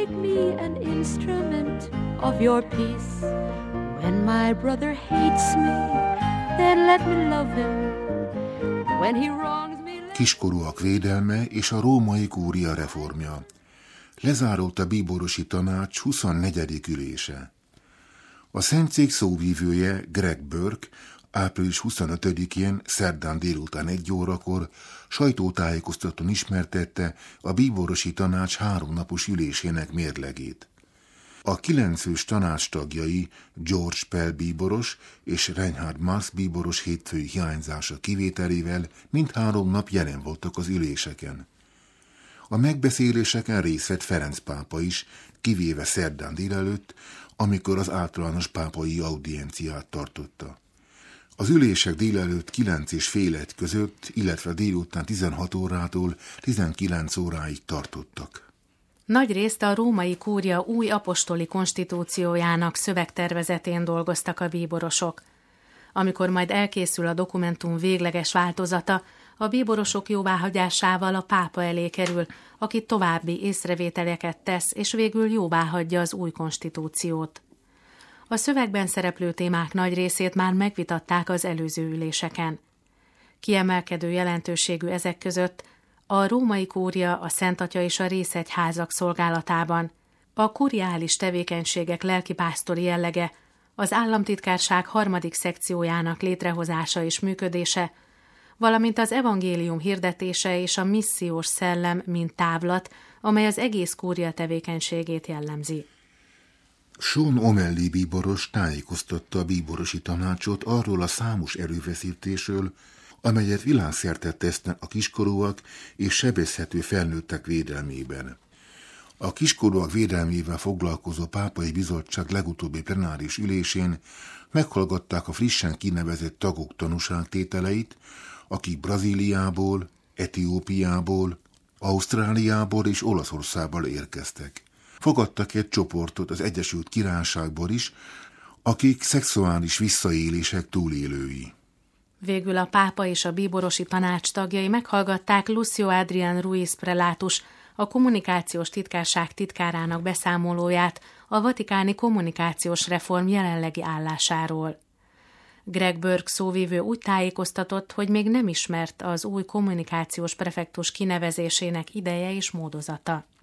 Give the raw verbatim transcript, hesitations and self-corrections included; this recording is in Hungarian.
make me an instrument of your peace. When my brother hates me, then let me love him. When he wrongs me... Kiskorúak védelme és a római kúria reformja. Lezárult a bíborosi tanács huszonnegyedik ülése. A szentszék szóvívője Greg Burke április huszonötödikén szerdán délután egy órakor sajtótájékoztatón ismertette a bíborosi tanács háromnapos ülésének mérlegét. A kilencfős tanács tagjai George Pell bíboros és Reinhard Marx bíboros hétfői hiányzása kivételével mindhárom nap jelen voltak az üléseken. A megbeszéléseken részt vett Ferenc pápa is, kivéve szerdán délelőtt, amikor az általános pápai audienciát tartotta. Az ülések délelőtt kilenc és fél egy között, illetve délután tizenhat órától tizenkilenc óráig tartottak. Nagyrészt a római kúria új apostoli konstitúciójának szövegtervezetén dolgoztak a bíborosok. Amikor majd elkészül a dokumentum végleges változata, a bíborosok jóváhagyásával a pápa elé kerül, aki további észrevételeket tesz, és végül jóváhagyja az új konstitúciót. A szövegben szereplő témák nagy részét már megvitatták az előző üléseken. Kiemelkedő jelentőségű ezek között a római kúria, a Szent Atya és a részegyházak szolgálatában, a kuriális tevékenységek lelkipásztori jellege, az államtitkárság harmadik szekciójának létrehozása és működése, valamint az evangélium hirdetése és a missziós szellem, mint távlat, amely az egész kúria tevékenységét jellemzi. Sean O'Malley bíboros tájékoztatta a bíborosi tanácsot arról a számos erőfeszítésről, amelyet világszerte tesznek a kiskorúak és sebezhető felnőttek védelmében. A kiskorúak védelmével foglalkozó pápai bizottság legutóbbi plenáris ülésén meghallgatták a frissen kinevezett tagok tanúságtételeit, akik Brazíliából, Etiópiából, Ausztráliából és Olaszországból érkeztek. Fogadtak egy csoportot az Egyesült Királyságból is, akik szexuális visszaélések túlélői. Végül a pápa és a bíborosi tanács tagjai meghallgatták Lucio Adrián Ruiz prelátus, a kommunikációs titkárság titkárának beszámolóját a vatikáni kommunikációs reform jelenlegi állásáról. Greg Burke szóvivő úgy tájékoztatott, hogy még nem ismert az új kommunikációs prefektus kinevezésének ideje és módozata.